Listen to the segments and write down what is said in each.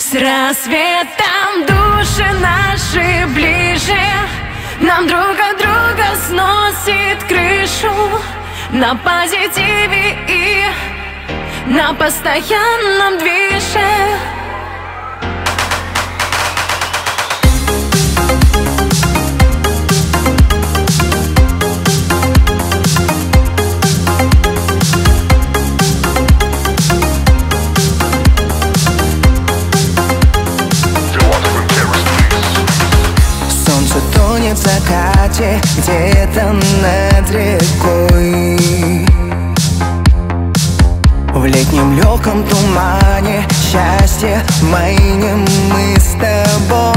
С рассветом души наши ближе, нам друг от друга сносит крышу. На позитиве и на постоянном движе. Тонет в закате где-то над рекой. В летнем легком тумане счастье майнем мы с тобой.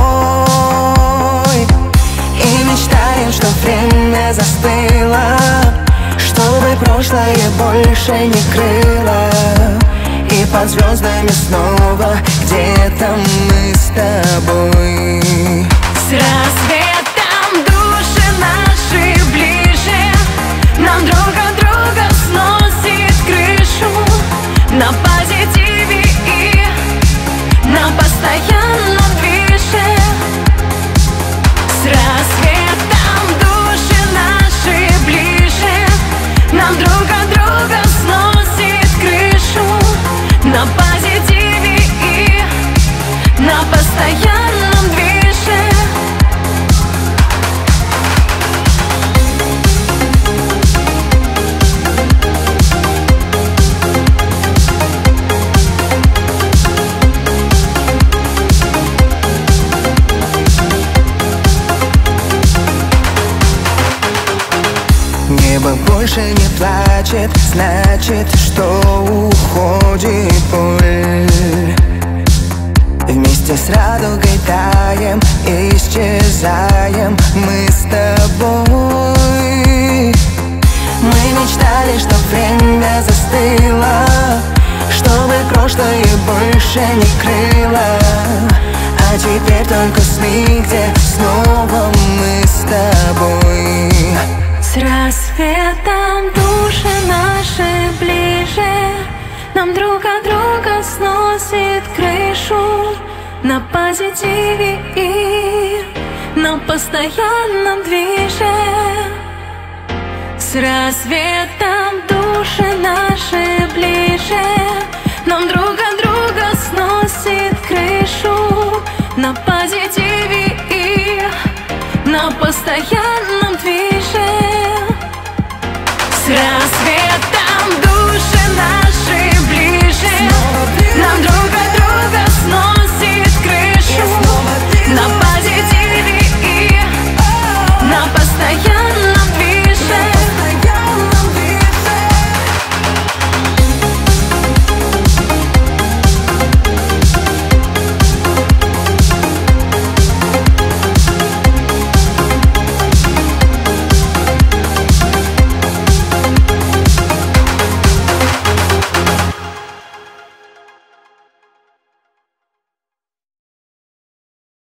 И мечтаем, что время застыло, чтобы прошлое больше не крыло. И под звездами снова где-то мы с тобой. С рассветом души наши ближе, нам друг от друга сносит крышу. На позитиве и на постоянном движе. С рассветом души наши ближе, нам друг от друга сносит крышу. На позитиве и на постоянном движе. Небо больше не плачет, значит, что уходит боль. Вместе с радугой таем, исчезаем мы с тобой. Мы мечтали, что время застыло, чтобы прошлое больше не крыло. А теперь только сны, где снова мы с тобой. С рассветом души наши ближе, нам друг от друга сносит крышу. На позитиве и на постоянном движе. С рассветом души наши ближе, нам друг от друга сносит крышу. На